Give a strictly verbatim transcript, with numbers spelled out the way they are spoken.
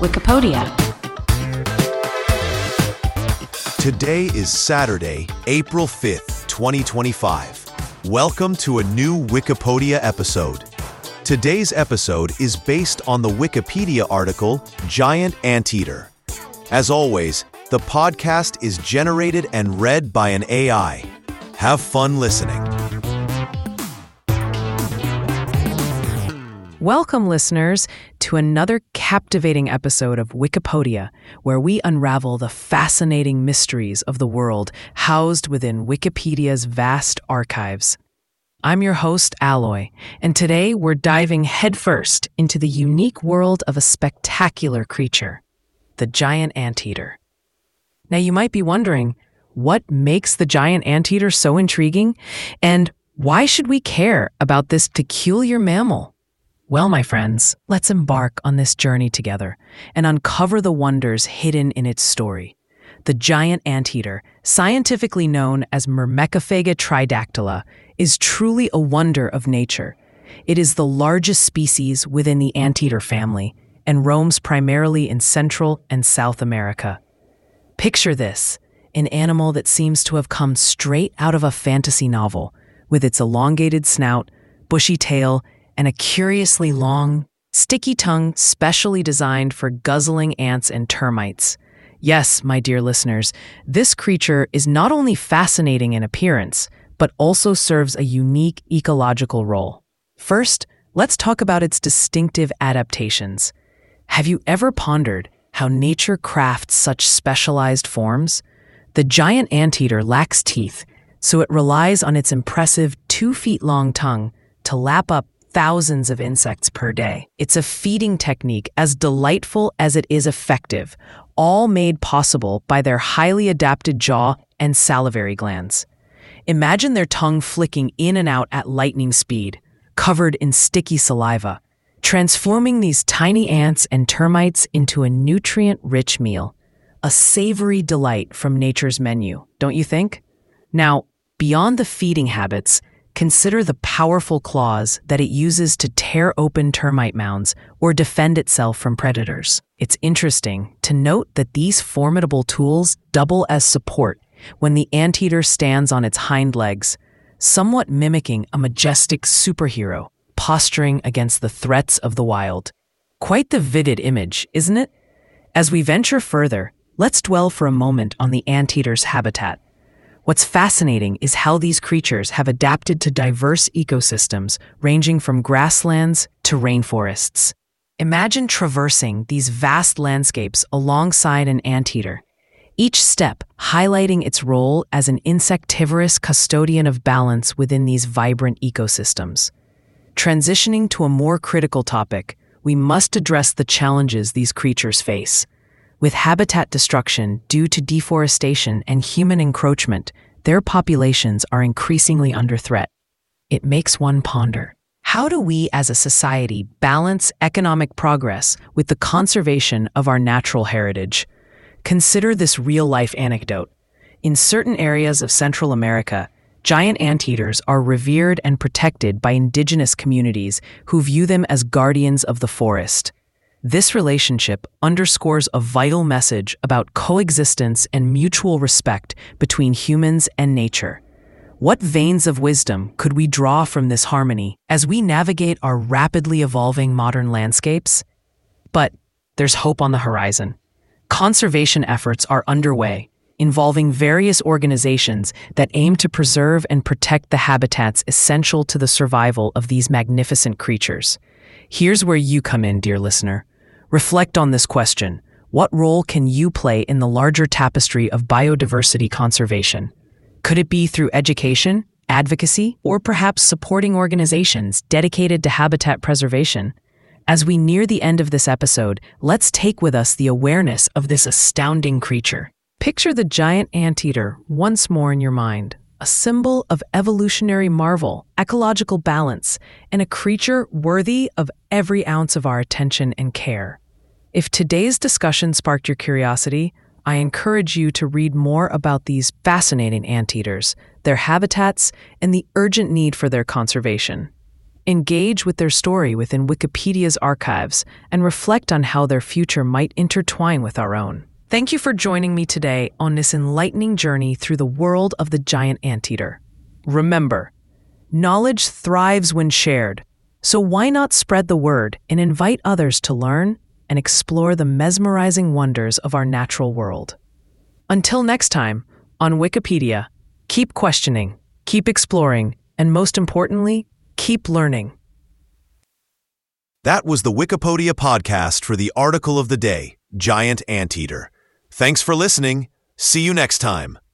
Wikipedia. Today is Saturday, April fifth, twenty twenty-five. Welcome to a new Wikipedia episode. Today's episode is based on the Wikipedia article, Giant Anteater. As always, the podcast is generated and read by an A I. Have fun listening. Welcome, listeners, to another captivating episode of Wikipedia, where we unravel the fascinating mysteries of the world housed within Wikipedia's vast archives. I'm your host, Alloy, and today we're diving headfirst into the unique world of a spectacular creature, the giant anteater. Now, you might be wondering, what makes the giant anteater so intriguing, and why should we care about this peculiar mammal? Well, my friends, let's embark on this journey together and uncover the wonders hidden in its story. The giant anteater, scientifically known as Myrmecophaga tridactyla, is truly a wonder of nature. It is the largest species within the anteater family and roams primarily in Central and South America. Picture this, an animal that seems to have come straight out of a fantasy novel, with its elongated snout, bushy tail, and a curiously long, sticky tongue specially designed for guzzling ants and termites. Yes, my dear listeners, this creature is not only fascinating in appearance, but also serves a unique ecological role. First, let's talk about its distinctive adaptations. Have you ever pondered how nature crafts such specialized forms? The giant anteater lacks teeth, so it relies on its impressive two-feet-long tongue to lap up thousands of insects per day. It's a feeding technique as delightful as it is effective, all made possible by their highly adapted jaw and salivary glands. Imagine their tongue flicking in and out at lightning speed, covered in sticky saliva, transforming these tiny ants and termites into a nutrient-rich meal. A savory delight from nature's menu, don't you think? Now, beyond the feeding habits, consider the powerful claws that it uses to tear open termite mounds or defend itself from predators. It's interesting to note that these formidable tools double as support when the anteater stands on its hind legs, somewhat mimicking a majestic superhero posturing against the threats of the wild. Quite the vivid image, isn't it? As we venture further, let's dwell for a moment on the anteater's habitat. What's fascinating is how these creatures have adapted to diverse ecosystems ranging from grasslands to rainforests. Imagine traversing these vast landscapes alongside an anteater, each step highlighting its role as an insectivorous custodian of balance within these vibrant ecosystems. Transitioning to a more critical topic, we must address the challenges these creatures face. With habitat destruction due to deforestation and human encroachment, their populations are increasingly under threat. It makes one ponder. How do we as a society balance economic progress with the conservation of our natural heritage? Consider this real-life anecdote. In certain areas of Central America, giant anteaters are revered and protected by indigenous communities who view them as guardians of the forest. This relationship underscores a vital message about coexistence and mutual respect between humans and nature. What veins of wisdom could we draw from this harmony as we navigate our rapidly evolving modern landscapes? But there's hope on the horizon. Conservation efforts are underway, involving various organizations that aim to preserve and protect the habitats essential to the survival of these magnificent creatures. Here's where you come in, dear listener. Reflect on this question. What role can you play in the larger tapestry of biodiversity conservation? Could it be through education, advocacy, or perhaps supporting organizations dedicated to habitat preservation? As we near the end of this episode, let's take with us the awareness of this astounding creature. Picture the giant anteater once more in your mind, a symbol of evolutionary marvel, ecological balance, and a creature worthy of every ounce of our attention and care. If today's discussion sparked your curiosity, I encourage you to read more about these fascinating anteaters, their habitats, and the urgent need for their conservation. engage with their story within Wikipedia's archives, and reflect on how their future might intertwine with our own. Thank you for joining me today on this enlightening journey through the world of the giant anteater. Remember, knowledge thrives when shared, so why not spread the word and invite others to learn and explore the mesmerizing wonders of our natural world. Until next time, on Wikipedia, keep questioning, keep exploring, and most importantly, keep learning. That was the Wikipedia podcast for the article of the day, Giant Anteater. Thanks for listening. See you next time.